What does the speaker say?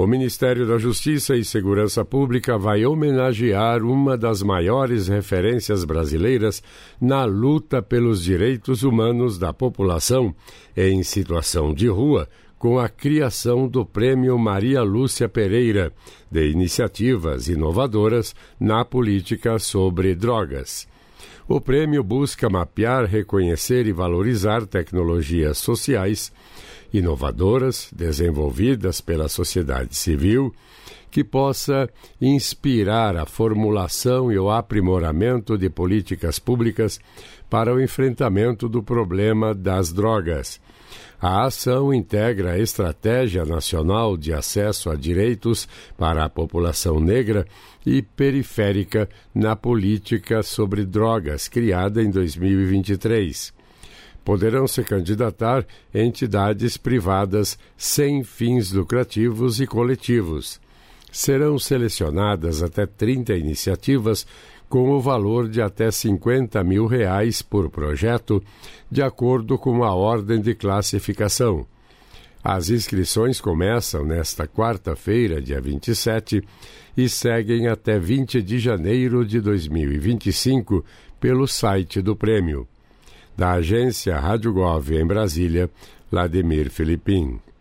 O Ministério da Justiça e Segurança Pública vai homenagear uma das maiores referências brasileiras na luta pelos direitos humanos da população em situação de rua, com a criação do Prêmio Maria Lúcia Pereira, de iniciativas inovadoras na política sobre drogas. O prêmio busca mapear, reconhecer e valorizar tecnologias sociais inovadoras, desenvolvidas pela sociedade civil, que possa inspirar a formulação e o aprimoramento de políticas públicas para o enfrentamento do problema das drogas. A ação integra a Estratégia Nacional de Acesso a Direitos para a População Negra e Periférica na Política sobre Drogas, criada em 2023. Poderão se candidatar entidades privadas sem fins lucrativos e coletivos. Serão selecionadas até 30 iniciativas com o valor de até R$50 mil por projeto, de acordo com a ordem de classificação. As inscrições começam nesta quarta-feira, dia 27, e seguem até 20 de janeiro de 2025 pelo site do prêmio. Da agência Rádio Gov em Brasília, Vladimir Filipim.